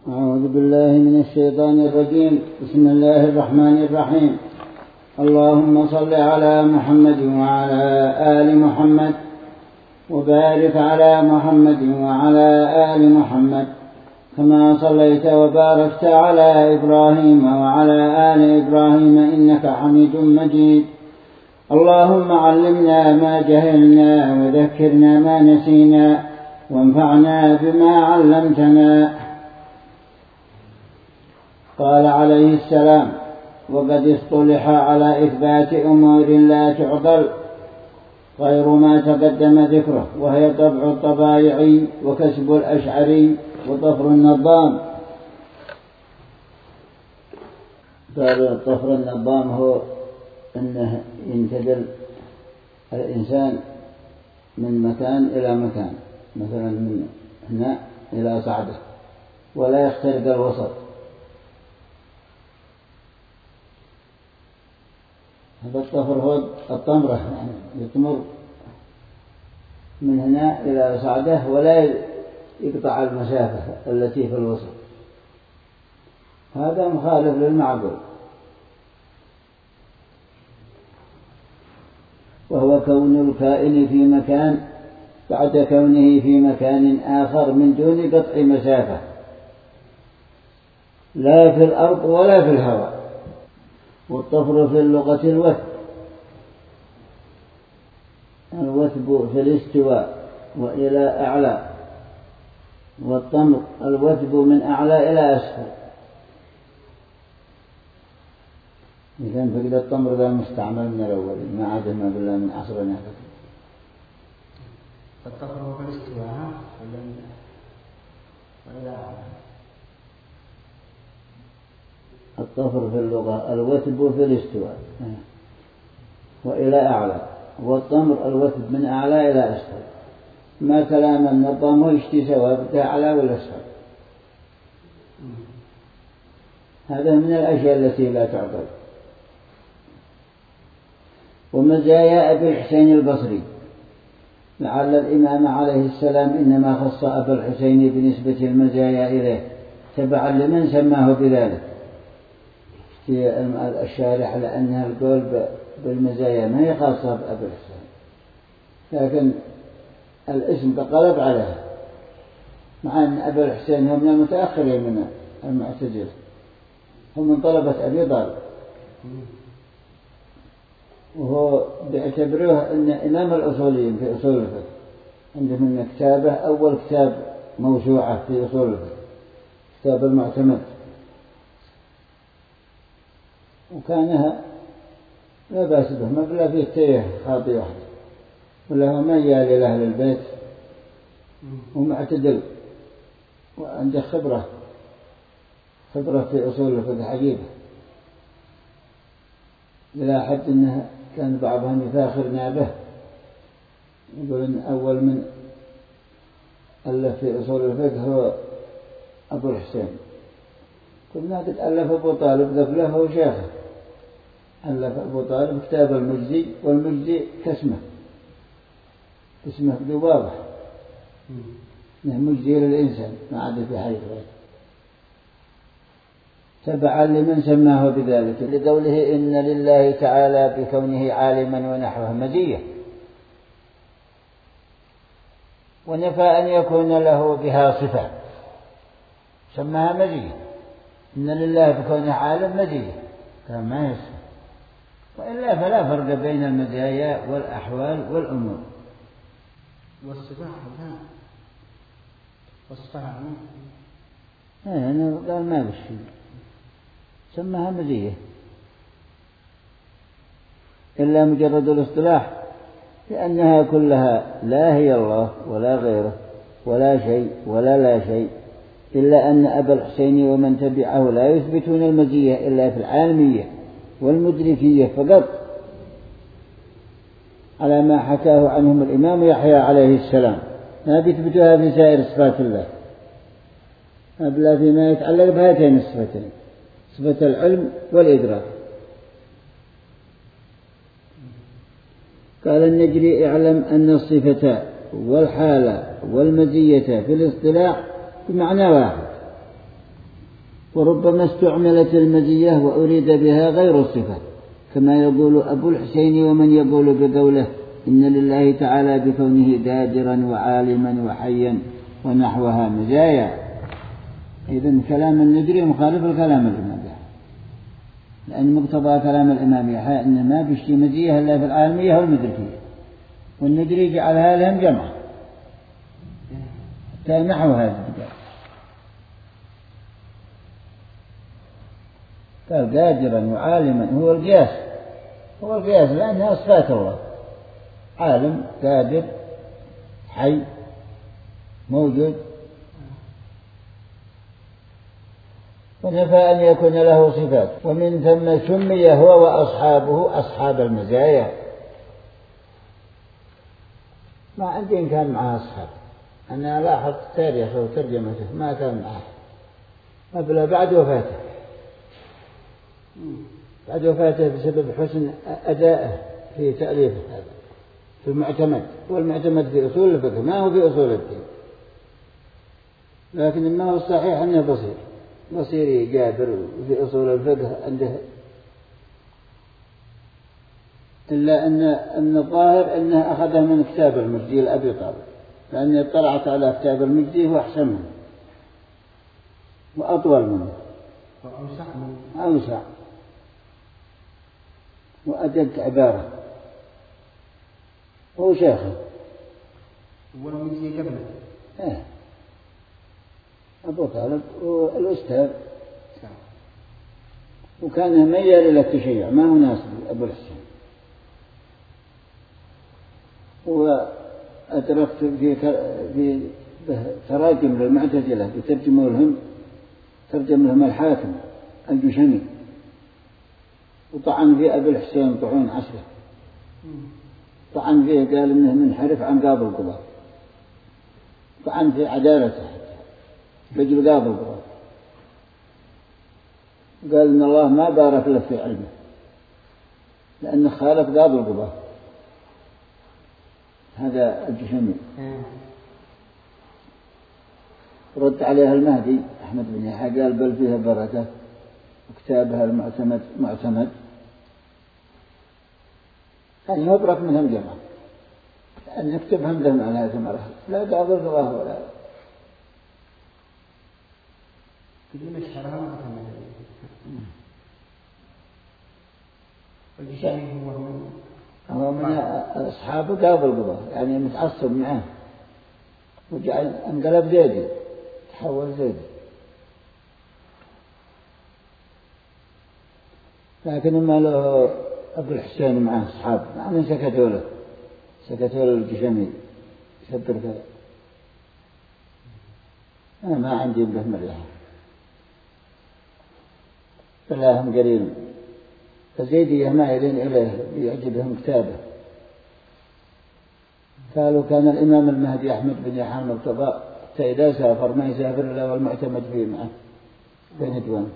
أعوذ بالله من الشيطان الرجيم. بسم الله الرحمن الرحيم. اللهم صل على محمد وعلى آل محمد وبارك على محمد وعلى آل محمد كما صليت وباركت على إبراهيم وعلى آل إبراهيم إنك حميد مجيد. اللهم علمنا ما جهلنا وذكرنا ما نسينا وانفعنا بما علمتنا. قال عليه السلام: وقد اصطلح على إثبات أمور لا تعضل غير ما تقدم ذكره، وهي طبع الطبائعي وكسب الأشعري وطفر النظام. قال طفر النظام هو أنه ينتقل الإنسان من مكان إلى مكان، مثلا من هنا إلى صعدة، ولا يخترق الوسط. هذا الطفر هو الطمرة، يعني يطمر من هنا إلى صعدة ولا يقطع المسافة التي في الوسط. هذا مخالف للمعقول، وهو كون الكائن في مكان بعد كونه في مكان آخر من دون قطع مسافة، لا في الأرض ولا في الهواء. والطفر في اللغة الوثب في الاستواء وإلى أعلى، والطمر الوثب من أعلى إلى أسفل. إذن فقد الطمر ذا المستعمل من الأول، ما عاد ما بالله من عصرنا. الطفر هو في الاستواء وإلى أعلى. الطفر في اللغة الوثب في الاستواء وإلى أعلى، والطمر الوثب من أعلى إلى أسفل. ما كلام النظام يشتي سواء بتاع أعلى ولا أسفل. هذا من الأشياء التي لا تعقل. ومزايا أبي الحسين البصري، لعل الإمام عليه السلام إنما خص أبا الحسين بنسبة المزايا إليه تبعا لمن سماه بذلك في الشارح، لأنها القول بالمزايا ما هي خاصة بأبي الحسين، لكن الاسم تقلب عليها، مع أن أبا الحسين هم من المتأخرين من المعتزلة، هم من طلبة أبي طالب، وهو بيعتبروه أن إمام الأصوليين في أصول الفقه. عندهم من كتابه أول كتاب موسوعة في أصول الفقه، كتاب المعتمد، وكانها لا بأس به، ما بلا فيه تيه خاطئ واحد، ولا هو ميال إلى أهل البيت ومعتدل، وعنده خبرة في أصول الفقه عجيبة، إلى حد أنه كان بعضهم يفاخرنا به، يقول أن أول من ألف في أصول الفقه هو أبو الحسين. كنا قد ألف أبو طالب ذبله هو شيخه، ألف أبو طالب كتاب المجزي، والمجزي كاسمه بدو واضح، إنه مجزي للإنسان ما عاد في حيث غيره، تبعا لمن سماه بذلك، لقوله إن لله تعالى بكونه عالما ونحوه مزية، ونفى أن يكون له بها صفة سماها مزية. إن لله بكونه عالم مزية كان ما يصف، وإلا فلا فرق بين المزايا والأحوال والأمور. والصفة أنا قال ما بشي سماها مزية إلا مجرد الاصطلاح، لأنها كلها لا هي الله ولا غيره ولا شيء ولا لا شيء، إلا أن أبا الحسين ومن تبعه لا يثبتون المزية إلا في العالمية والمدركية فقط، على ما حكاه عنهم الإمام يحيى عليه السلام، ما بيثبتها في سائر صفات الله، أبلا فيما يتعلق بهاتين الصفتين، صفة العلم والإدراك. قال النجري: اعلم أن الصفة والحالة والمزية في الاصطلاح بمعنى واحد، وربما استعملت المزية وأريد بها غير الصفة، كما يقول أبو الحسين ومن يقول بقوله إن لله تعالى بكونه دادرا وعالما وحيا ونحوها مزايا. إذن كلام الندري مخالف الكلام الإمام، لأن مقتضى كلام الإمام يحيى أن ما بيشتي مزية إلا في العالمية والمدركية، والندري جعلها لهم جمع حتى نحو هذا قال قادرا وعالما. هو القياس لأنها صفات الله، عالم قادر حي موجود، ونفى أن يكون له صفات، ومن ثم سمي هو وأصحابه أصحاب المزايا. ما عندي إن كان معه أصحاب، أنا لاحظ تاريخه وترجمته ما كان معه قبل بعد وفاته، بعد وفاته بسبب حسن أدائه في تأليفه هذا في المعتمد. والمعتمد في أصول الفقه ما هو في أصول الدين، لكن ما هو الصحيح أنه بصيري جابر في أصول الفقه عنده، إلا أن الظاهر أنه أخذه من كتاب المجدي لأبي طالب، لأني اطلعت على كتاب المجدي هو أحسن منه وأطول منه وأوسع وأدق عبارة. هو شيخه والمجدي قبله أبو طالب والأستاذ، وكان ميال إلى التشيع ما هو ناسب أبو الحسين. وأدركت في تراجم للمعتزلة ترجم لهم الحاكم الجشمي، وطعن في أبو الحسين طعون عسرة، طعن فيه قال إنه منحرف عن قاضي القضاة، طعن في عدالته رجل قاضي القضاة، قال إن الله ما بارك له في علمه لأنه خالف قاضي القضاة. هذا الجشمي. رد عليها المهدي أحمد بن يحيى قال بل فيها بركة، وكتابها المعتمد يعني مبرك منهم جمع أن يكتبهم لهم على هذه المرحلة، لا قاضي القضاة ولا كلنا شرها معتمد. الجشمي هو من أصحاب قاضي القضاة، يعني متعصب معه وجعل انقلب زيدي، تحول زيدي. لكن ما له أبو الحسين معه أصحاب يعني سكتوا له الجشمي يسبر كذا. أنا ما عندي به مريحة فلاهم قليل، فزيدية مائلين إليه يعجبهم كتابه. قالوا كان الإمام المهدي أحمد بن يحيى المرتضى حتى إذا سافر ما يسافر إلا والمعتمد فيه معه بين دوام.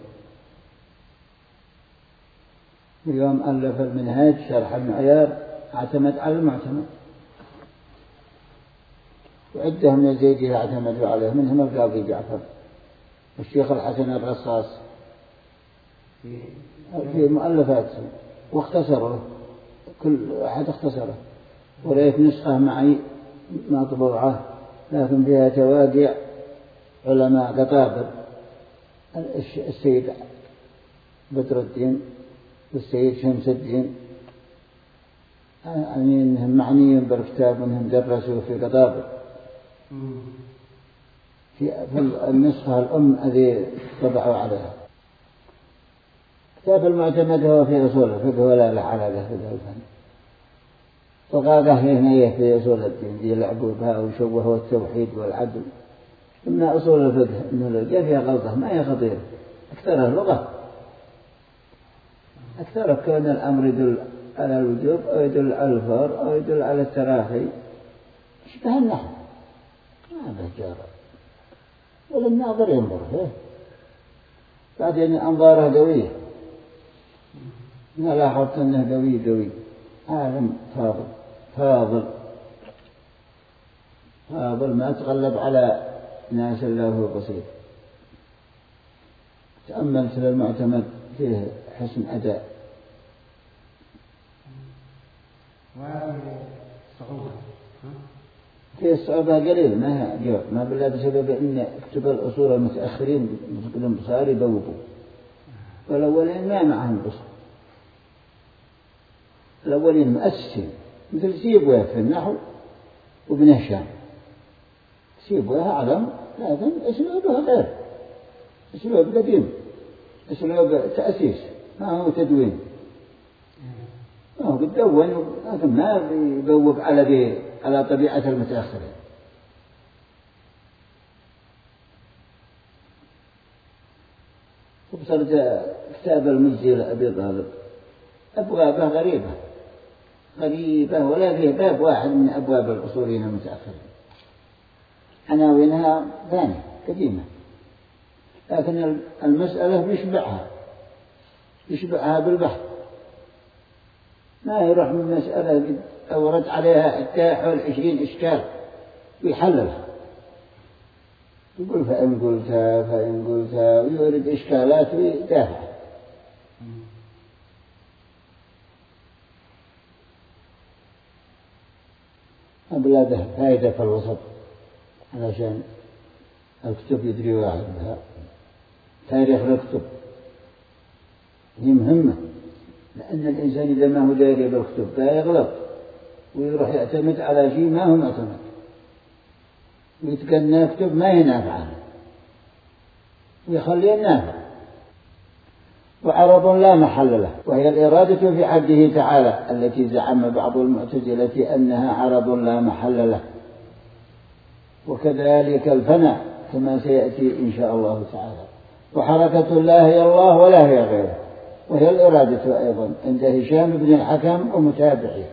اليوم ألف المنهاج شرح المعيار اعتمد على المعتمد، وعدهم يزيديه اعتمدوا عليه، منهم القاضي جعفر والشيخ الحسن الرصاص في مؤلفات واختصره، كل أحد اختصره. ورأيت نسخة معي مطبوعة لكن فيها تواقع علماء قطابر، السيد بدر الدين والسيد شمس الدين، يعني أنهم معنيين بالكتاب أنهم درسوا في قطابر. في النسخة الأم الذي طبعوا عليها. كتاب المعتمد هو في أصول الفقه ولا له علاقة في الفن، وقاقه هنا في أصول الدين يلعبوا بها ويشوهوا التوحيد والعدل. إما أصول الفقه إنه لقى فيها غلطة ما هي خطيرة، أكثرها اللغة، أكثر كون الأمر يدل على الوجوب أو يدل على الفور أو يدل على التراخي اشبه النحو ما بجارة، وللناظر ينظر فيه. بعدين أنظاره قوية، أنا لاحظت أنه قوي عالم فاضل ما تغلب على ناس الله قصير. تأمل في المعتمد فيه حسن أداء. وصعوبة فيه الصعوبة قليل، ما بالله بسبب أن كتب الأصول المتأخرين صار يبوبوا، والأولين ما معهم أصول، الأولين مؤسسين مثل سيبويه في النحو وابن هشام. سيبويه أعلم لكن أسلوبه غير، أسلوب قديم، أسلوب تأسيس ما هو تدوين، ما هو بتدون لكن ما بيبوب على طبيعة المتأخرين. وبصرت كتاب المجزي لأبي غالب أبوابه غريبة ولا فيه باب واحد من أبواب الأصوليين المتأخرين، عناوينها ثانية قديمة، لكن المسألة يشبعها بالبحث، ما يروح من مسألة أورد عليها حول 20 إشكال ويحللها، يقول فإن قلتها ويورد إشكالات ويدافع. أبلاده فائدة في الوسط علشان الكتب يدري واحد بها، تاريخ الكتب هي مهمة، لأن الإنسان إذا ما هو داري بالكتب لا يغلط ويروح يعتمد على شيء ما هو معتمد، ويتقنى كتب ما ينافع عنه ويخليه نافع. وعرض لا محل له، وهي الإرادة في حده تعالى التي زعم بعض المعتزلة أنها عرض لا محل له، وكذلك الفناء كما سيأتي إن شاء الله تعالى. وحركة لا هي الله ولا هي غيره، وهي الإرادة أيضا عند هشام بن الحكم ومتابعيه،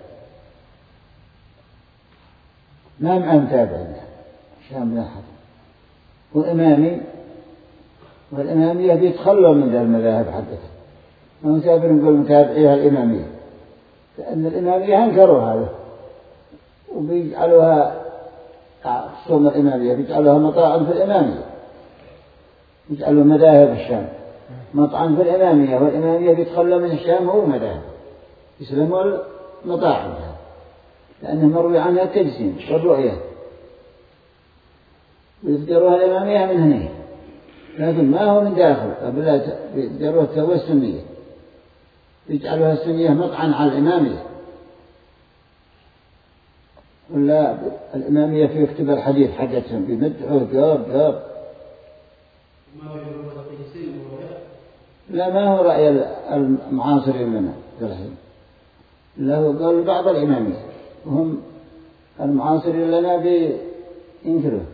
ما مع متابعين هشام بن الحكم وإمامي، والإمامية بيتخلوا من ذا المذاهب حقتها، ما متابع نقول متابعيها الإمامية، لأن الإمامية أنكروا هذا وبيجعلوها خصوم الإمامية بيجعلوها مطاعن في الإمامية، يجعلوا مذاهب الشام مطعن في الإمامية، والإمامية بيتخلى من الشام هو مذاهب يسلموا المطاعن لأنه مروي عنها التجسيم والرؤية، ويذكروها الإمامية من هنا، لكن ما هو من داخل، يذكروها التوى السنية، يجعلوها السنية مطعن على الإمامية، ولا الإمامية في كتب الحديث حقتهم بمدحوا جاب لا ما هو رأي المعاصرين لنا الحين، له قال بعض الإمامية وهم المعاصرين لنا بينكروا.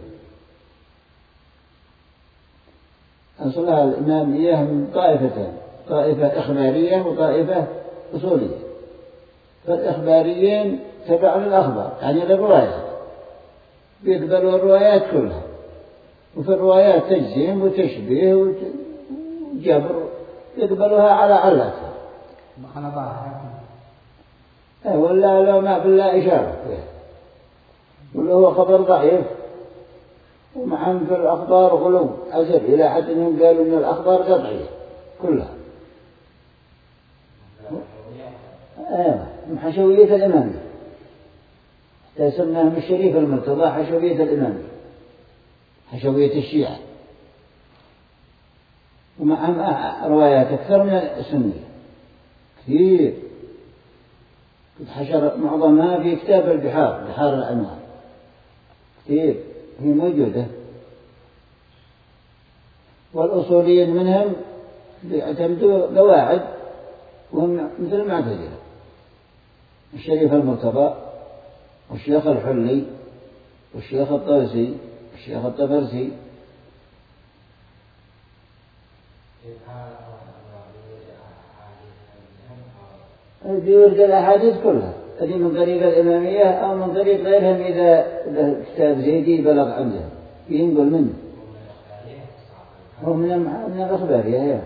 أصلها الإمامية من طائفتين، طائفة إخبارية وطائفة أصولية، فالإخباريين تبع للأخبار يعني للروايات، بيقبلوا الروايات كلها، وفي الروايات تجزيم وتشبيه وجبر يقبلوها على علتها ولا لو ما بالله إشارة فيه، ولا هو خبر ضعيف، ومعهم في الأخبار غلو أزل إلى حد أنهم قالوا أن الأخبار قطعية كلها من حشوية الإمامية، تسمىهم الشريف المرتضى حشوية الإمامية، حشوية الشيعة، ومعهم روايات أكثر من السنية كثير، حشر معظمها في كتاب البحار، بحار الأنوار كثير هي موجودة. والأصوليين منهم بيعتمدوا قواعد وهم مثل المعتزلة، الشريف المرتضى والشيخ الحلي والشيخ الطرسي والشيخ الطبرسي. يورد الأحاديث كلها هذه من طريق الإمامية أو من طريق غيرهم، إذا كتاب زيدي بلغ عندهم ينقل منه، هو من الأخبارية،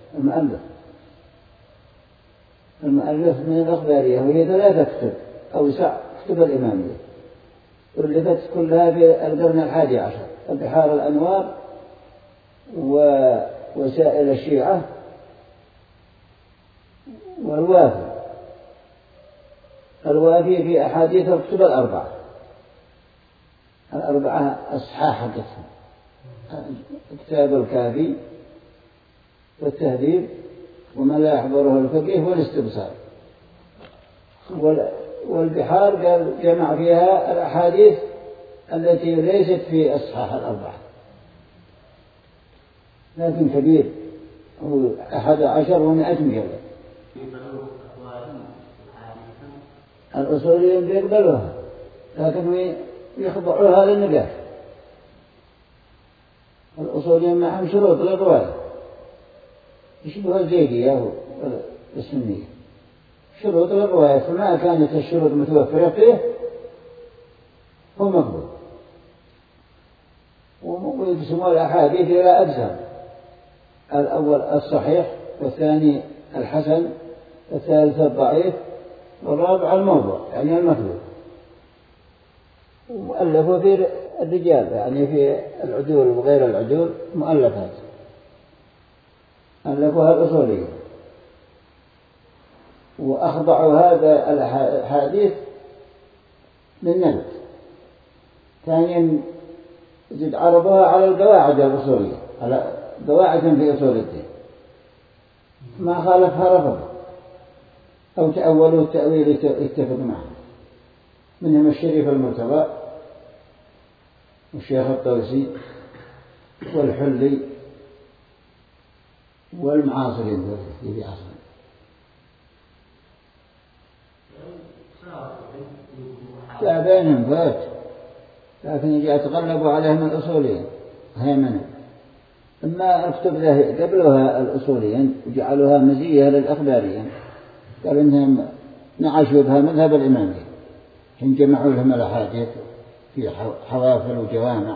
المؤلف من الأخبارية، وهي 3 كتب أو 9 كتب الإمامية، ألفت كلها في القرن 11، البحار الأنوار رسائل الشيعة والوافي في أحاديث الكتب الأربعة أصحاح حقتهم، كتاب الكافي والتهذيب وما لا يحضره الفقيه والاستبصار. والبحار قال جمع فيها الأحاديث التي ليست في أصحاح الأربعة، لكن كبير هو 11 و100 مجلد. الأصوليين بيقبلوها لكن يخضعوها للنقاش. الأصوليين معهم شروط للرواية يشبه الزيدية والسنية، شروط للرواية، فما كانت الشروط متوفرة فيه هو مقبول. ويقسموا الأحاديث إلى أقسام: الأول الصحيح، والثاني الحسن، والثالث الضعيف، والرابع الموضوع يعني المكذوب. وألفوا في الرجال يعني في العدول وغير العدول مؤلفات ألفوها الأصوليين، وأخضعوا هذا الحديث للنبت. ثانيا زد عرضوها على القواعد الأصولية، على قواعد في أصول الدين، ما خالفها رفض أو تأولوا التأويل يتفق معه. منهم الشريف المرتضى والشيخ الطوسي والحلي والمعاصرين في عصر. لا بينهم فات، لكن يتغلبوا عليهم الأصوليين هيمنة. أما الكتب ذا قبلها الأصوليين وجعلوها مزية للأخباريين، قال إنهم نعشوا بها مذهب الإمامية، حين جمعوا لهم الأحاديث في حوافل وجوامع.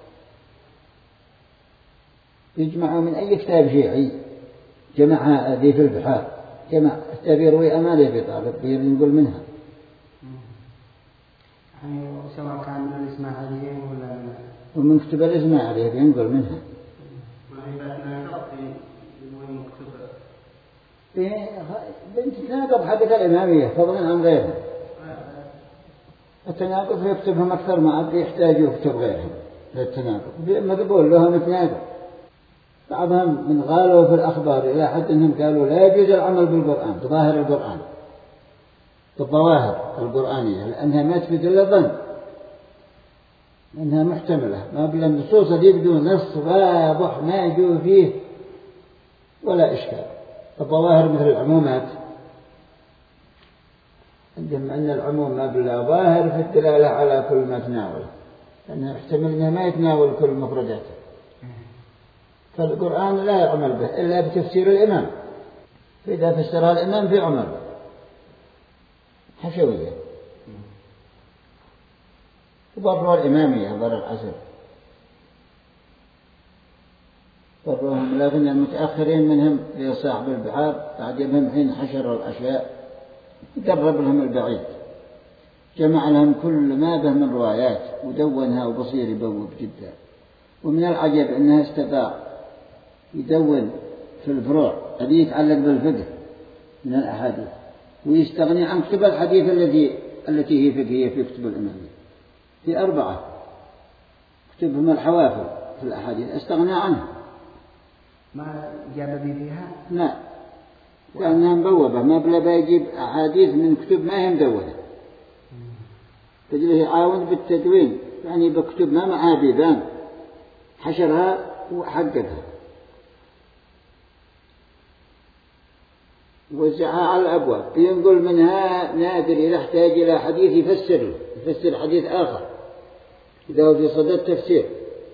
يجمعوا من أي كتاب شيعي جمعها ذي في البحار، جمع التبيروي أمال أبي طالب ينقل منها، سواء كان من الإسماعيليين ومن كتب الإسماعيلية ينقل منها. بنت تناقض حقة الإمامية فضلا عن غيرها. التناقض يكتبهم أكثر ما عاد يحتاجوا يكتب غيرهم للتناقض، مقبول لهم يتناقض. بعضهم من غالوا في الأخبار إلى حد أنهم قالوا لا يجوز العمل بالقرآن بظاهر القرآن، بالظواهر القرآنية، لأنها ما تفيد إلا الظن، لأنها محتملة، ما بلا النصوص اللي بدون نص واضح ما يجوز فيه ولا إشكال. الظواهر مثل العمومات، عندهم أن العموم ما بلا ظاهر في الدلالة على كل ما تناوله، لأنه يحتمل أنه ما يتناول كل مفرداته. فالقرآن لا يعمل به إلا بتفسير الإمام، فإذا فسرها الإمام في عمل حشوية. وبروا الإمامية بر العصر بروهم، لكن المتأخرين منهم في صاحب البحار عجبهم حين حشر الأشياء قرب لهم البعيد، جمع لهم كل ما به من روايات ودونها، وبصير يبوب جدا. ومن العجب أنها استطاع يدون في الفروع الذي يتعلق بالفقه من الأحاديث، ويستغني عن كتب الحديث التي هي فقهية في كتب الإمامية. في 4 كتبهم الحوافل في الأحاديث استغنى عنها، ما جاب بي فيها، لا، لأنها مبوبة، ما بلا بيجيب أحاديث من كتب ما هي مدونة، تجلس يعاون بالتدوين، يعني بكتب ما معها بيبان، حشرها وحققها ووزعها على الأبواب. ينقل منها نادر إذا احتاج إلى حديث يفسر حديث آخر إذا هو في صدد تفسير،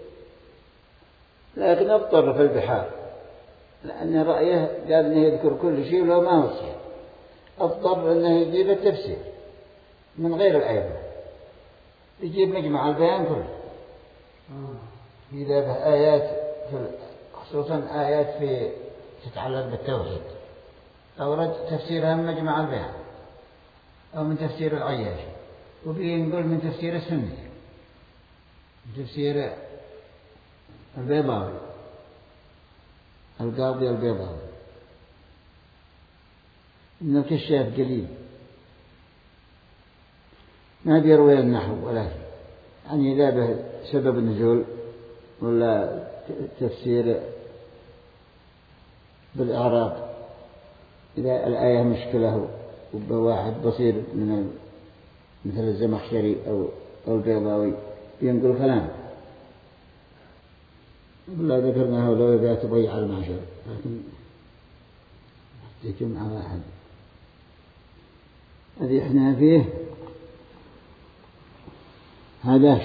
لكن اضطر في البحار لأن رأيه قال أنه يذكر كل شيء ولو ما هو صحيح، اضطر أنه يجيب التفسير من غير الأيضا، يجيب مجمع البيان كله إذا به آيات خصوصا آيات في تتعلق بالتوحيد، أورد تفسيرها من مجمع البيان أو من تفسير العياشي، وبينقل من تفسير السني، من تفسير البيضاوي القاضي البيضاوي من الكشاف قليل ما بيروي النحو ولا شيء، يعني لا به سبب نزول ولا تفسير بالإعراب. إذا الآية مشكلة وبواحد بصير من مثل الزمخشري أو البيضاوي ينقل كلام ولا ذكرناه ولو يبقى تضيع المعشر، لكن يجمع واحد الذي احنا فيه هذا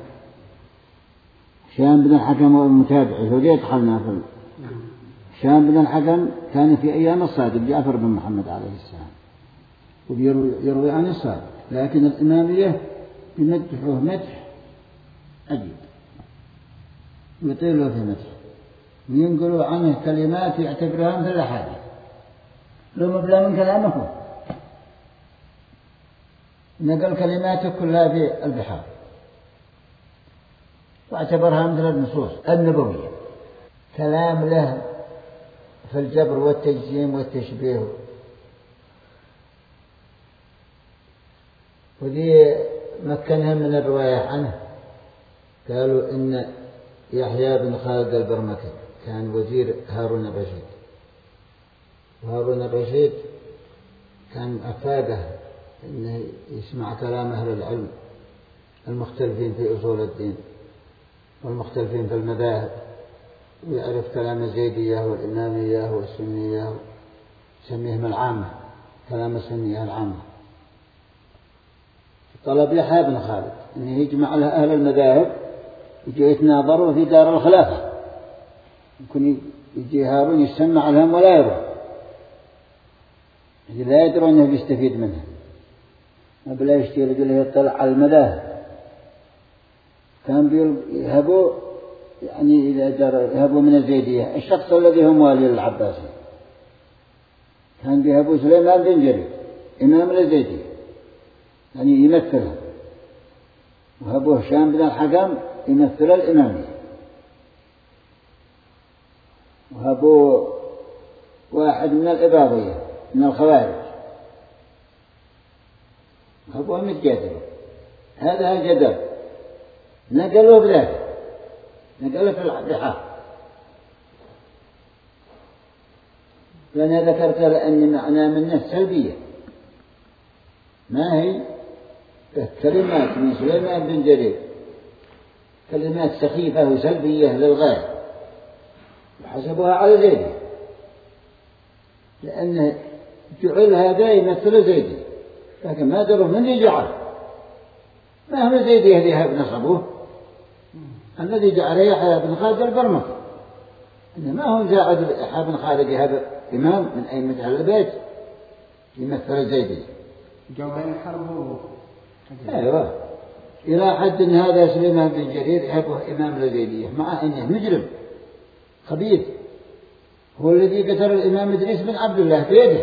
هشام بن الحكم والمتابع وذي دخلنا في هشام بن الحكم كان في أيام الصادق جعفر بن محمد عليه السلام ويروي عن الصادق، لكن الإمامية يمدحه مدح عجيب ويطيله في مدح وينقلوا عنه كلمات يعتبرها مثل الأحاديث لو مبلغ من كلامه، نقل كلماته كلها في البحار واعتبرها مثل النصوص النبوية، كلام له في الجبر والتجسيم والتشبيه. وذي مكنهم من الرواية عنه، قالوا إن يحيى بن خالد البرمكي كان وزير هارون الرشيد، وهارون الرشيد كان أفاده إنه يسمع كلام أهل العلم المختلفين في أصول الدين والمختلفين في المذاهب، ويعرف كلام الزيدية والإمامية والسنية، يسميهم العامة، كلام السنية العامة. طلب يحيى بن خالد أنه يجمع له أهل المذاهب يجي يتناظروا في دار الخلافة، يكون يجي هارون يسمع لهم ولا يروح، لا يدرون أنه بيستفيد منها، ما بلا يشتري له يطلع على المذاهب. كان يهبوا يعني إذا يهبوا من الزيدية الشخص الذي هو موالي العباسي، كان بيهبوا سليمان بن جرير إمام الزيدية يعني يمثلها، وهبوا هشام بن الحكم يمثل الإمامية، وهبوا واحد من الإباضية من الخوارج، وهبوهم يتجادلوا. هذا الجدل نقلوا بذلك، نقلوا في البحار. لأنا ذكرت لأن معنى منه سلبية، ما هي كلمات من سليمان بن جرير كلمات سخيفة وسلبية للغاية، وحسبوها على زيدي لأنه جعل هذا يمثل زيدي، لكن ما دروا من يجعل، ما هو زيدي هذه نصبوه، الذي جعل يحيى بن خالد البرمكي، إنما هو زاعد يحيى بن خالد هذا إمام من أئمة أهل البيت يمثل زيدي. جوابين الحرب أيوة، إلى حد أن هذا سليمان بن جرير يحبه إمام الزيدية مع أنه مجرم خبيث، هو الذي قتل الإمام إدريس بن عبد الله بيده.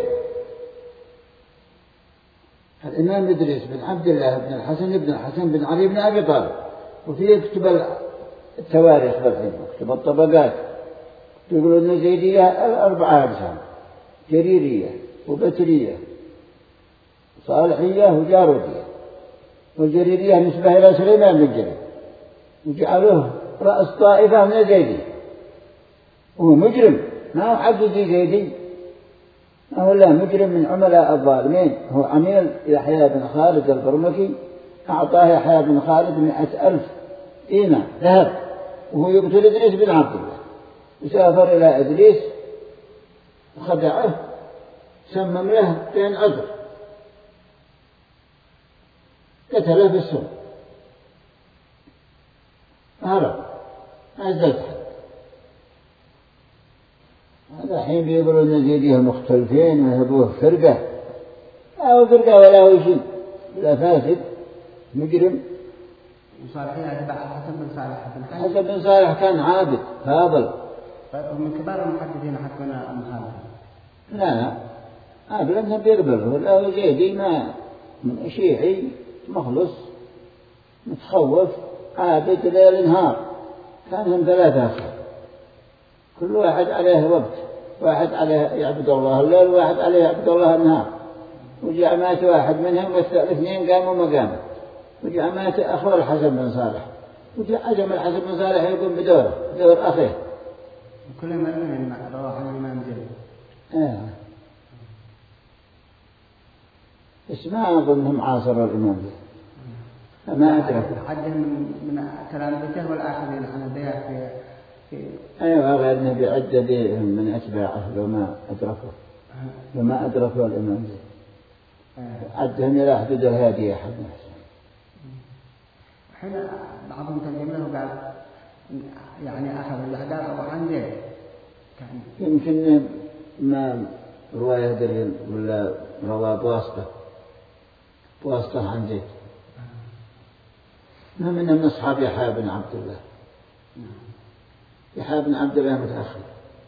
الإمام إدريس بن عبد الله بن الحسن بن علي بن أبي طالب، وفي يكتب التواريخ بالحين يكتب الطبقات، يقولون أن الزيدية الأربعة أقسام: جريرية وبترية صالحية وجارودية، والجريرية نسبة إلى سليمان بن جرير، وجعلوه رأس طائفة من الزيدي، وهو مجرم ما هو حقيقي زيدي، ما هو لا مجرم من عملاء الظالمين. هو عميل يحيى بن خالد البرمكي، أعطاه يحيى بن خالد 100,000 دينار ذهب وهو يقتل إدريس بن عبد الله، وسافر إلى إدريس وخدعه، سمم له 2 عذر، قتله بالسم، هرب ما زلت. هذا حين بيقولوا أن زيديه مختلفين ويهبوه فرقة، أو فرقة ولا هو شيء، لا فاسد مجرم. وصالحين تبع الحسن بن صالح بن حي. الحسن بن صالح كان عابد فاضل، ومن كبار المحدثين حقنا المخالفة. لا أبدا بيقبله، ولا زيدي ما من شيعي مخلص متخوف عابد ليل نهار، كانهم 3 أخوة، كل واحد عليه وقت، واحد عليه يعبد الله الليل، واحد عليه يعبد الله النهار. وجاء مات واحد منهم والاثنين قاموا مقامه، وجاء مات أخوه الحسن بن صالح، وجاء عزم الحسن بن صالح يقوم بدوره، دور أخيه. كل من رواه عن الإمام زيد. بس ما أظنهم عاصروا الإمام زيد، ما أدرك. عدهم من تلامذته والآخرين عن البيع في أيوة، غير النبي عد بهم من أتباعه لو ما أدركوا الإمام زيد، عدهم إلى حدود الهادية حد نفسه. حين بعضهم ترجم له قال يعني أخذ الأحداث عن زيد، يمكن ما رواية دليل ولا رواه بواسطة عن زيد. من أصحاب يحيى بن عبد الله. يحيى بن عبد الله متأخر.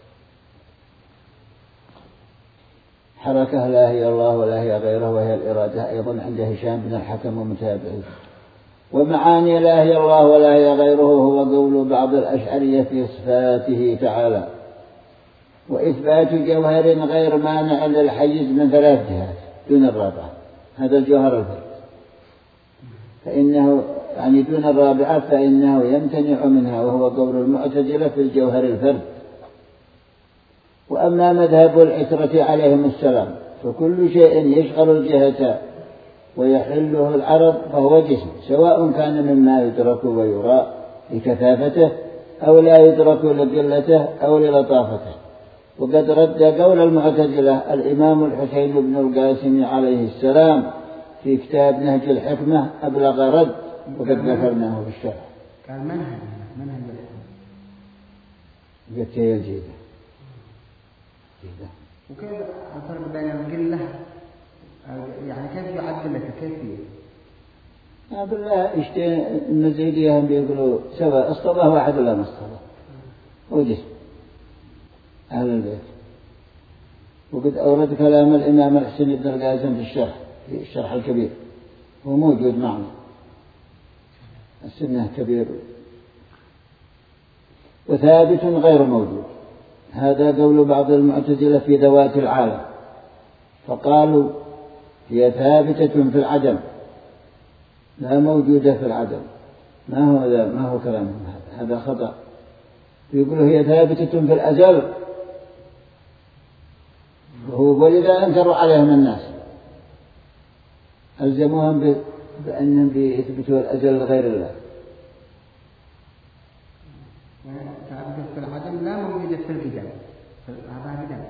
حركة لا هي الله ولا هي غيره، وهي الإرادة أيضا عند هشام بن الحكم ومتابعه. ومعاني لا هي الله ولا هي غيره هو قول بعض الأشعرية في صفاته تعالى، وإثبات جوهر غير مانع للحيز من 3 جهات دون الرابعة. هذا الجوهر الفرد، فإنه يعني دون الرابعة فإنه يمتنع منها، وهو قول المعتزلة في الجوهر الفرد. وأما مذهب العترة عليهم السلام فكل شيء يشغل الجهة ويحله العرض فهو جسم، سواء كان مما يدرك ويرى لكثافته أو لا يدرك لقلته أو للطافته. وقد رد قول المعتزلة الإمام الحسين بن القاسم عليه السلام في كتاب نهج الحكمة أبلغ رد، وقد ذكرناه في الشرح. كان منهج قلت هي الجيدة. وكيف الفرق بين القلة يعني كيف يعدل كيف بالله المزيدية هم بيقولوا سواء اصطبه واحد ولا ما اصطبه هو جسم أهل البيت. وقد أورد كلام الإمام الحسين بن القاسم في الشرح الكبير، هو موجود معنا، السنة كبير وثابت غير موجود. هذا قول بعض المعتزلة في ذوات العالم، فقالوا هي ثابتة في العدم لا موجودة في العدم. ما هو كلامهم هذا خطأ. يقولوا هي ثابتة في الأزل، ولذا أنكروا عليهم الناس، ألزموهم بأنهم بيثبتوا الأزل لغير الله. ثابتة في العدم لا موجودة في القدم، هذا قدم.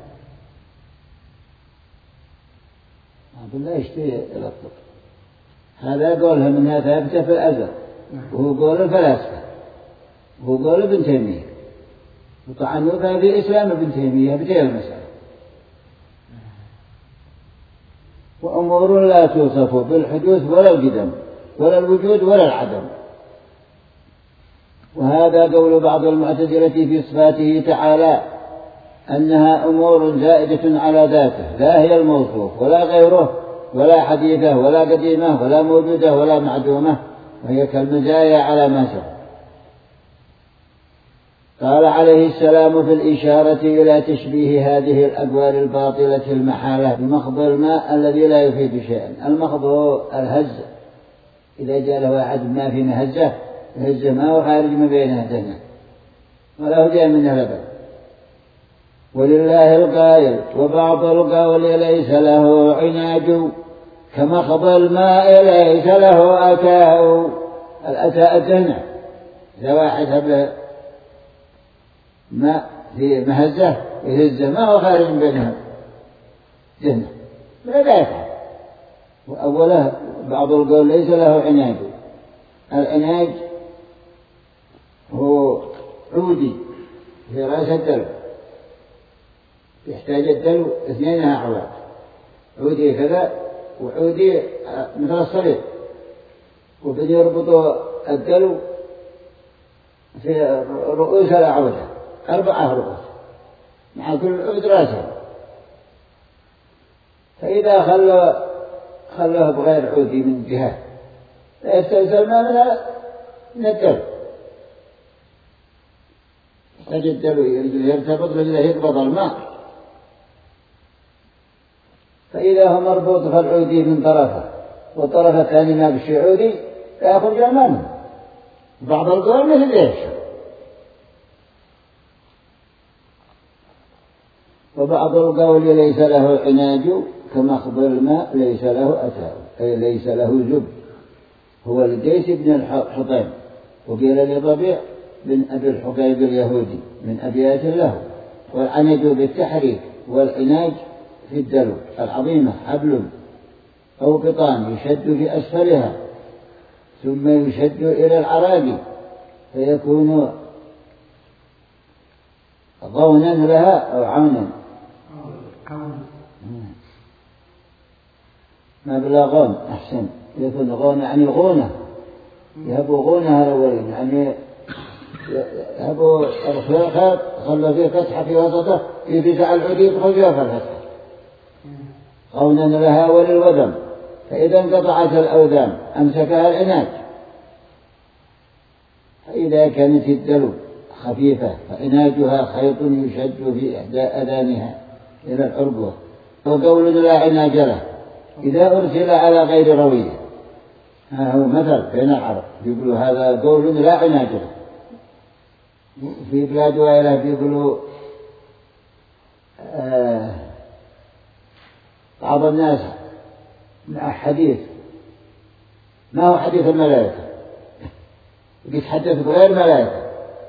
عبد الله يشتري إلى الطب، هذا قولها منها ثابتة في الأزل، وهو قول الفلاسفة، وهو قول ابن تيمية، وطعنوا فيها في إسلام ابن تيمية بتلك المسألة. وأمور لا توصف بالحدوث ولا القدم ولا الوجود ولا العدم. وهذا قول بعض المعتزلة في صفاته تعالى أنها أمور زائدة على ذاته، لا هي الموصوف ولا غيره ولا حديثة ولا قديمة ولا موجودة ولا معدومة، وهي كالمزايا على ما سبق. قال عليه السلام في الإشارة إلى تشبيه هذه الأقوال الباطلة المحالة بمخض الماء الذي لا يفيد شيئا. المخض هو الهزة، إذا جاء له واحد ما في مهزة الهزة ما هو خارج من بين هدنه ولا هو جاء منه لبن. ولله القائل وبعض القول ليس له عناج كمخض الماء ليس له أتاء. الأتاء الدهنة، إذا واحد هب ماء في مهزة يهزه ما هو خارج من بينها دهنة لا يفعل. وأوله بعض القول ليس له عناج. العناج هو عودي في رأس الدلو، يحتاج الدلو 2 أعواد، عودي كذا وعودي مثل الصليب، وبدي يربطوا الدلو في رؤوس الأعودة 4 رؤوس مع كل عود راسه. فإذا خلوه بغير عودي من جهة لا يستلزم الماء من الدلو، تجد رجله يرتبط رجله يقبض الماء، فإذا هو مربوط فالعودي من طرفه والطرف الثاني ما بالشعودي يأخذ أمامه. بعض القول مثل إيش؟ وبعض القول ليس له عناج كمخض الماء ليس له أتاء، أي ليس له زب، هو لديس بن الحطيم، وقيل لضبيع بن أبي الحقيب اليهودي من أبيات له. والعنج بالتحريك، والعناج في الدلو العظيمة حبل أو قطان يشد في أسفلها ثم يشد إلى العراقي فيكون ضونا لها أو عونا. ما بلا غون أحسن، يكون غون يعني غونة، يهبوا غونها الأولين، يعني يهبوا الخيط خلوا فيه فتحة في وسطه يدفع العود يدخل فيها الفتحة غونا لها وللوذم. فإذا انقطعت الأوذام أمسكها العناج. فإذا كانت الدلو خفيفة فعناجها خيط يشد في إحدى أذانها إلى العربوة. وقول لا عناج له إذا أرسل على غير رويه. هو مثل بين العرب يقولوا هذا قول لا عناج له. في بلاد وائلة يقولوا بعض الناس مع حديث ما هو حديث الملائكة يتحدث بغير ملائكة،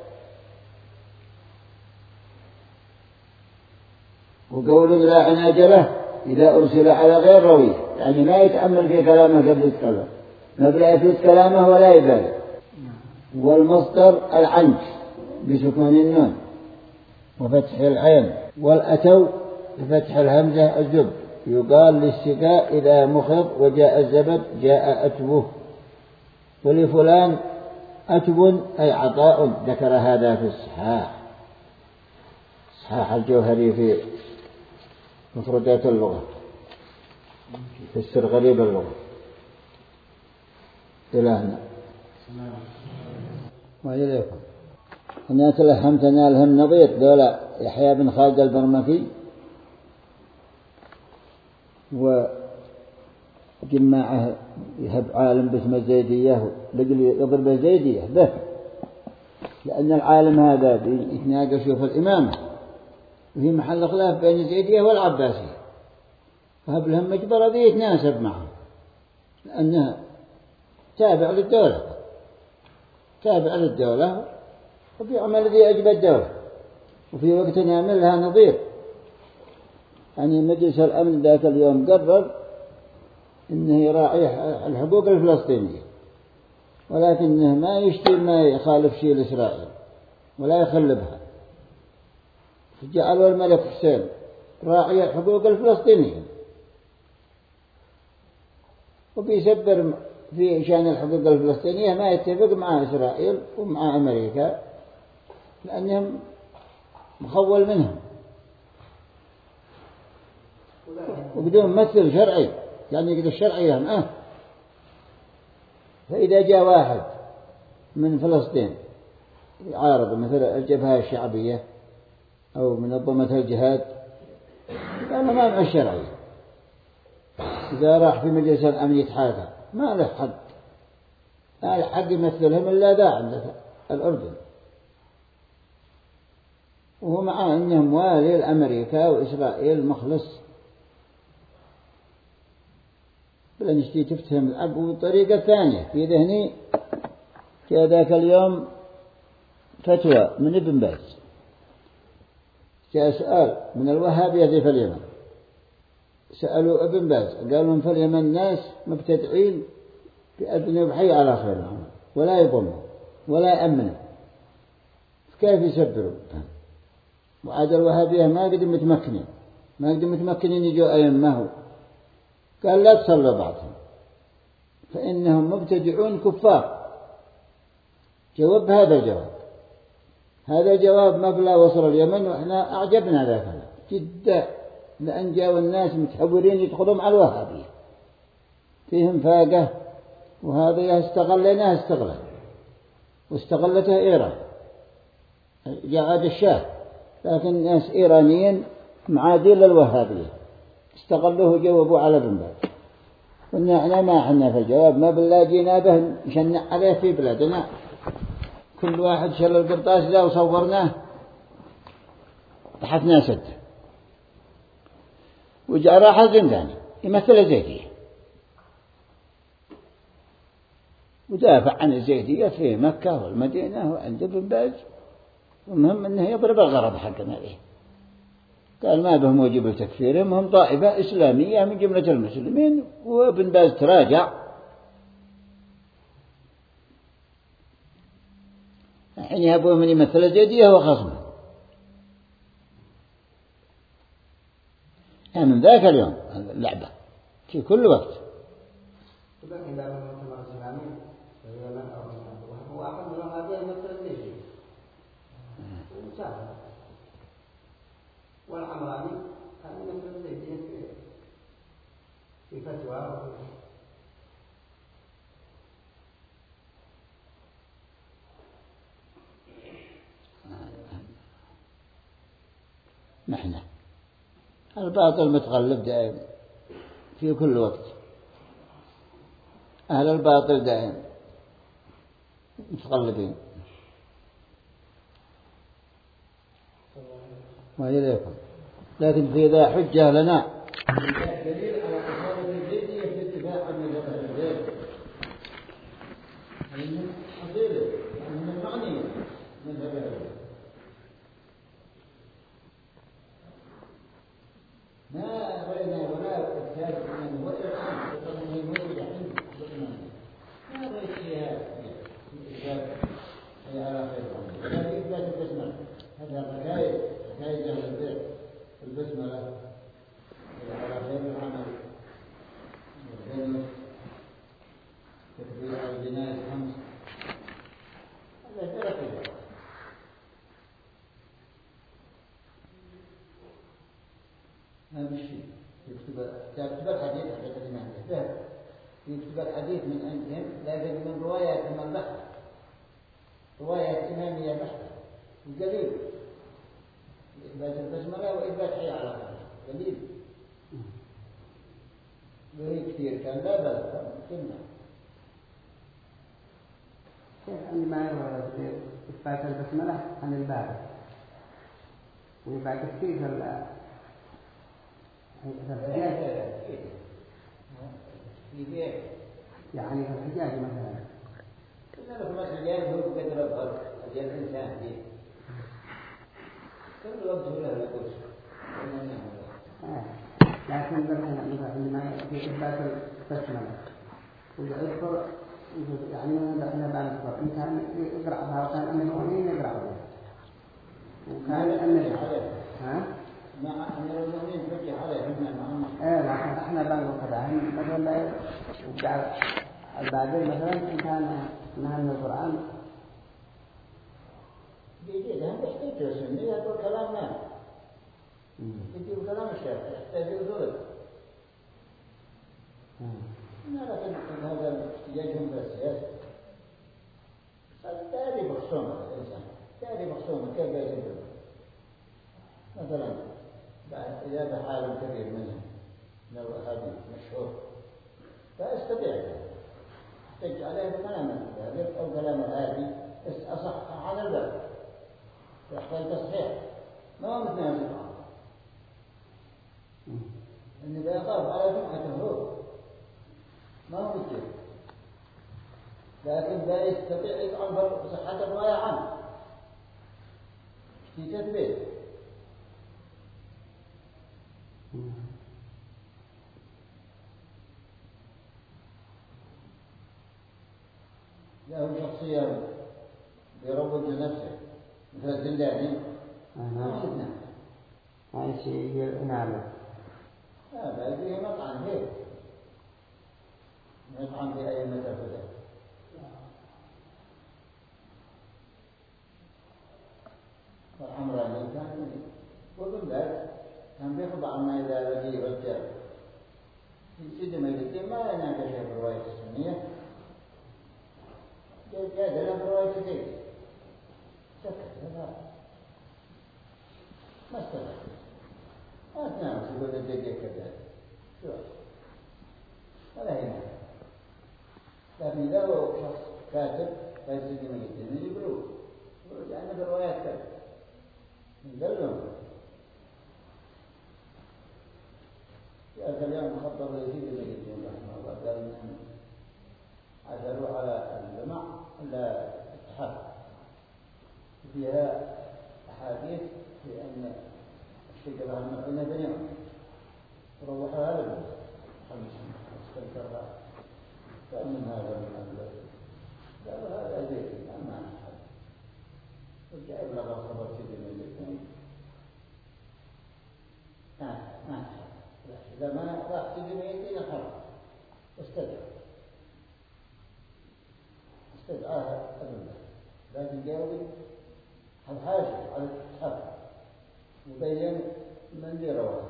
وقول لا عناج له إذا أرسل على غير رويه، يعني ما يتأمل في كلامه قبل يتكلم، ما بلا يفوت كلامه ولا يبالي. والمصدر العنج بسكون النون وفتح العين، والأتو بفتح الهمزة الزب. يقال للسقاء إذا مخض وجاء الزبد جاء أتبه. ولفلان أتب أي عطاء، ذكر هذا في الصحاح، صحاح الجوهري في مفردات اللغة في السر غريب اللغة. إلهنا وإليكم. هنا تلهمتنا لهم نظير دولة يحيى بن خالد البرمكي وجماعه يهب عالم باسم زيدية لقل يضرب زيدية به، لأن العالم هذا يتناقشوا في الإمامة وفي محل خلاف بين الزيدية والعباسية، فهب لهم مجبرة ذي يتناسب معهم لأنها تابع للدولة وبيعمل ذي أجب الدولة، وفي وقت يعمل لها نظير. يعني مجلس الأمن ذاك اليوم قرر إنه يراعي الحقوق الفلسطينية، ولكنه ما يشتي ما يخالف شيء لإسرائيل ولا يخلبها، فجعلوا الملك حسين راعي الحقوق الفلسطينية، وبيسبر في شأن الحقوق الفلسطينية ما يتفق مع إسرائيل ومع أمريكا لأنهم مخول منهم وبدون ممثل شرعي، يعني يقدر الشرعي فإذا جاء واحد من فلسطين يعارض مثل الجبهة الشعبية أو منظمة الجهاد كان ما مع الشرعي، إذا راح في مجلس الأمن يتحاكم ما له حق يمثلهم إلا ذا عند الأردن، وهو مع أنه موالي لأمريكا وإسرائيل مخلص. بلا نشتي تفتهم الأب والطريقة الثانية في ذهني. في ذاك اليوم فتوى من ابن باز، جاء سؤال من الوهابية في اليمن، سألوا ابن باز قالوا في اليمن ناس مبتدعين بأذن بحي على خيرهم ولا يضموا ولا يأمنوا، كيف يسبروا؟ وعاد الوهابية ما قدروا متمكنين يجوا أيمه. قال لا تصلوا بعضهم فإنهم مبتدعون كفار. جواب هذا جواب مبلغ وصل اليمن، وإحنا أعجبنا ذاك جدا، لأن جاءوا الناس متحورين يدخلوا مع الوهابية فيهم فاقة، وهذا استغلته واستغلته إيران جعاد الشاه، لكن ناس إيرانيين معادين للوهابية استغلوه وجاوبوا على ابن باز. قلنا احنا ما حنا في الجواب، ما بالله جينا به نشنع عليه في بلادنا، كل واحد شل القرطاس ذا وصورناه بحثنا سد وجاء راح الزنداني يمثل الزيدية ودافع عن الزيدية في مكة والمدينة وعند ابن باز، والمهم انه يضرب الغرض حقنا عليه. قال ما به موجب لتكفيرهم، هم طائفة إسلامية من جملة المسلمين، وابن باز تراجع. حين يهبون من يمثل الزيدية وخصمه. من ذاك اليوم اللعبة في كل وقت. والعمراني كان يمثل الزيدية في فتوى. نحن الباطل متغلب دائم في كل وقت، أهل الباطل دائم متغلبين. ما يليكم، لكن في ذا حجة لنا دليل على أصالة الزيدية في اتباع مذهب الزيد، لأنه أصيله لأنه معني مذهب الزيد. ما بين ولا كتاب من ولا الآن وطنه موجود عند ما بين فيها الإثبات هي على خير ولا إثبات البسملة. هذا حكاية أهل البيع البسملة هي على خير العمل والجنة تكبير الجنائز 5 هذا ثلاث أشياء. أهم شيء يكتب الحديث حديث الإمام الذهبي، يكتب الحديث من عندهم لكن من رواية إمام بحث، رواية إمامية بحث دليل إثبات البسملة وإثبات حي على خير دليل. وهي كثير كان لا بل كنا ما يرى إثبات البسملة عن الباب ويبقى كثير يعني في الحجاج مثلا كنا في الحجاج هو قدر الفرق أجل الإنسان فيه كل وقت هو له القدس. لكن مثلا عندما إثبات البسملة ويذكر يعني احنا بنذكر إن كان يقرأ بها وكان أمر المؤمنين يقرأ بها وكان أمر مع أمير المؤمنين توجه عليه هنا معهم. لكن احنا بنقول كذا مثلا وجعل البعدين مثلا إن كان نهى القرآن بيجي هم يحتاج السنة يقول كلام ما يجيب كلام الشافعي يحتاج يقول ما لكن هذا احتياجهم بالسياسة تاري بخصومة الإنسان تاري بخصومة كيف يجب مثلا إذا بحال كبير منهم من الوهابي مشهور لا يستطيع يحتج عليه بكلام الهادي أو كلام الهادي بس أصح عن الباب يحتاج تصحيح ما هو متناسب معه إنه بيخاف على جمعته هو ما هو مثل لكن لا يستطيع يطعن بصحة الرواية عنه في تثبيت له شخصية يروج لنفسه مثل الزنداني ما يتنام هاي شيء نعمة لا فيه مطعن هيك مطعن في أئمة الهدى والعمراني كان وابن باز كان بيخضع ما إذا لقي رجال يسد مجلسين ما يناقش في الرواية السنية جاد له في رواية الزيد سكت هذا ما استدعى ما تنام تقول الدقيقة كذا شو ولا هنا. لكن إذا هو شخص كاتب فيصير ميت يقولوا لأن في الروايات كذا يدلون. اليوم خطب يزيد بن يزيد رحمه الله قال إنهم عثروا على الجمع إلا التحف فيها أحاديث في أن الشجرة المعدنة بنيهم وروحها لهم خمسين واستنكرها قال من هذا من قال هذا زيت ما أحد ورجع يبلغ الخبر سيدي من الاثنين ما أحد إذا ما راح سيدي من الاثنين خرج استدعاها أبدا لكن جاوب الحاجة على التحف يبين من ذي رواه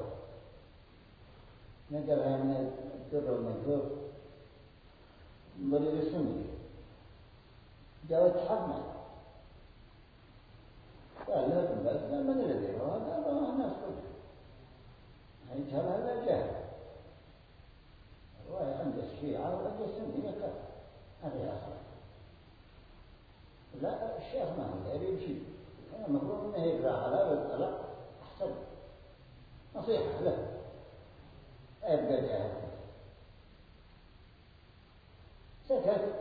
نقلها من الدر والمنثور من ضرير السني جاء التحف قال لا بس من الذي رواه قال رواه الناس كلهم يجهل هذا الجاهل الرواية عند الشيعة وعند السنية كذا هذا آخر. لا الشيخ ما هو داري شيء أنا المفروض أنه يقرأ على والطلاق أحسن نصيحة له أبقى جاهل سكت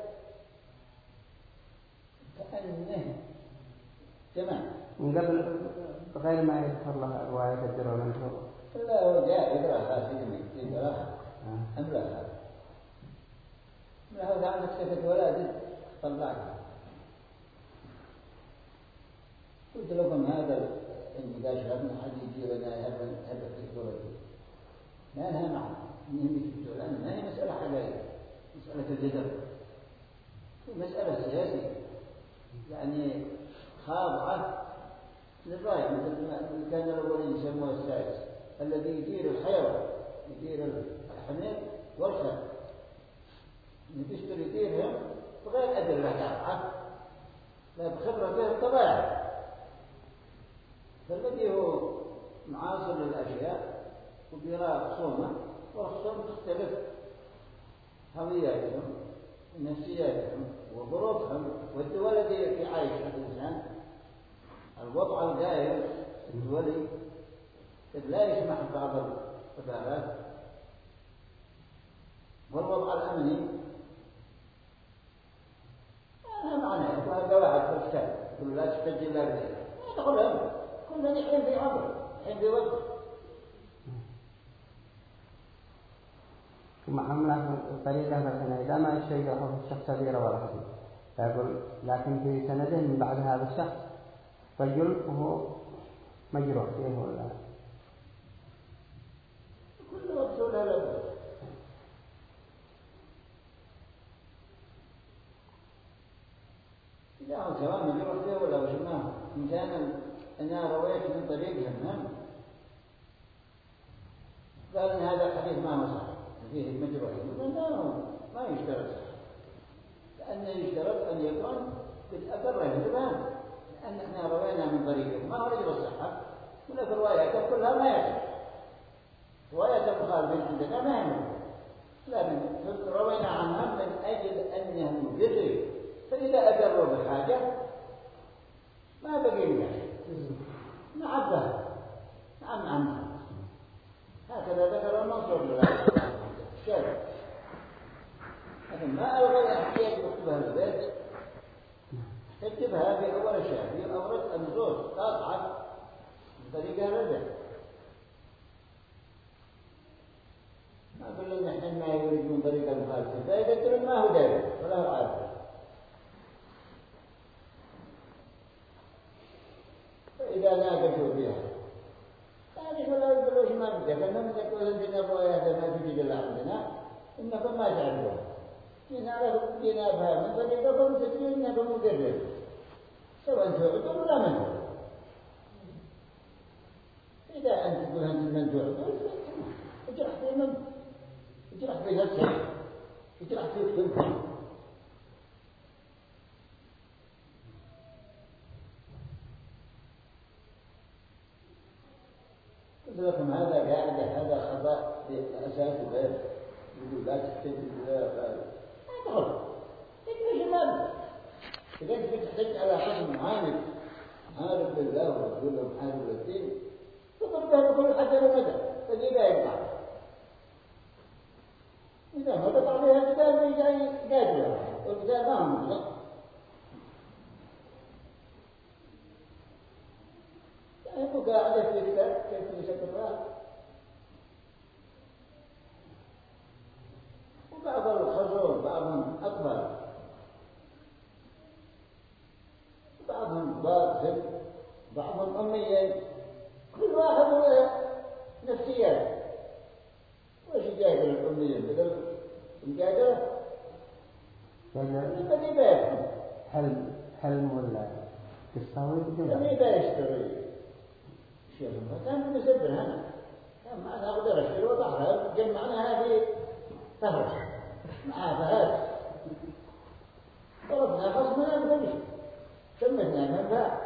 كأنه تمام من قبل غير ما يذكر له رواية الدر والمنثور. لا هو جاء يقرأها سيدي يقرأها أملاها لا هو عندك سكت ولا دل طلعها. قلت لكم هذا إذا شربنا حد يجي لنا هذا الدكتور ما لها معنى إنهم يكتبوا لأن ما هي مسألة حقائقية مسألة الجدل مسألة سياسية يعني خاضعة للرأي مثل ما كان الأولين يسموه السائس الذي يدير الحيوان يدير الحمير والخيل يشتري يديرهم بغير أدلة قاطعة لا بخبرته الطبيعة. فالذي هو معاصر للأشياء وبيرى خصومه والخصوم تختلف هوياتهم ونفسياتهم وظروفهم والدول التي عايشها الإنسان الوضع الدائر الدولي لا يسمح بعض القبائل والوضع الأمني أنا معناه يقول قواعد في الكتاب يقول لا تسجل لا بذلك ما تقولهم كنا نحين في عمر حين في وقت ومعاملة طريقة مثلا إذا ما الشيء يحفظ الشخص الذي روى الحديث فيقول لكن في سنده من بعد هذا الشخص رجل وهو مجروح فيه ولا كل وقت ولا لا إذا هو سواء مجروح فيه ولا وشماه إنسان أنا رويت من طريق همهم قال إن هذا الحديث ما هو صحيح فيه المجروحين ما يشترط لأنه يشترط أن يكون قد أقر الجبان لأن احنا روينا من طريقه ما هو رجل الصحة ولا في الروايات كلها ما يصح روايات المخالفين عندنا ما يمكن لكن روينا عنها من أجل أنه يدري فإذا أقروا بحاجة ما بقي منها نعبها نعم هكذا ذكر المنصور الشارع لكن ما ألغى الأحكية مكتوبها البيت تكتبها في أول الشارع في أورد النصوص قاطعة بطريقة رجع ما قل لنا نحن ما يريد من طريقة المخالفة فإذا ما هو داري ولا هو عارف فإذا ناقشوا فيها هذه ولا يقولوش ما بدك أنهم تقول عندنا الروايات ما تجد إلا عندنا إنكم ما تعرفون جينا بها من طريقكم تدري إنكم مقرر سواء تعدوا ولا من تعدوا إذا أنت تقول أنت من تعدوا اجرح في من اجرح في نفسك اجرح في كلكم لهم هذا قاعدة هذا خطأ في أساس غير يقول لا تحتج لا غلط ليش ما إذا أنت بتحتج على خصم عارف بالله ورسوله محارب للدين فضربه بكل حجر ومدى فدي لا يقع إذا ما قطع بها الكتاب جاي قادر والكتاب ما هو مطلق يعني قاعدة في الكتاب كيف يشكل الرأي وبعض الخزور بعضهم أكبر بعضهم باطل بعضهم أميين كل واحد له نفسيات وش جاهل الأميين بدل مجادلة الذي بيفهم حلم ولا تستوي الذي بيشتري شيخ كان بنسبر هنا كان معنا أقدر أشتري وضعها جمعناها في فهرس معها فهرس ضربنا خصمنا بنمشي سمتنا منفع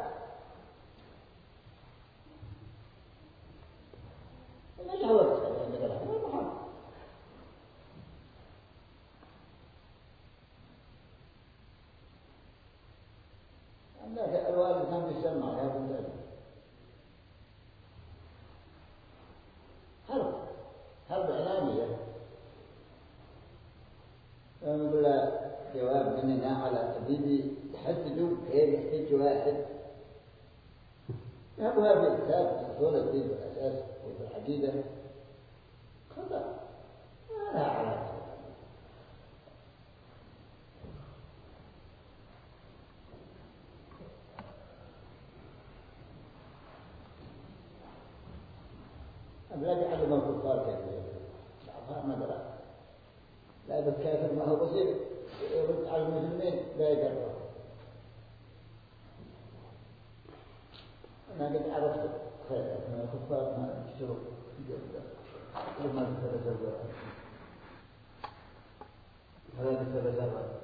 ليش هو عندك الحين محمد عندك الوالد كان بيسمع هذا الدين حرب إعلامية نقول له جواب مننا على حبيبي تحددوا كيف يحتج واحد يبغى في كتاب أصول الدين والأساس وفي العقيدة خطأ ما لها علاقة لا يعلم الكفار كيف بعضها ما درى لا بالكافر ما هو بصير يرد على المسلمين لا يقرر أنا قد عرفت خير من الكفار ما يشتروا ما تتبزر هذا تتبزر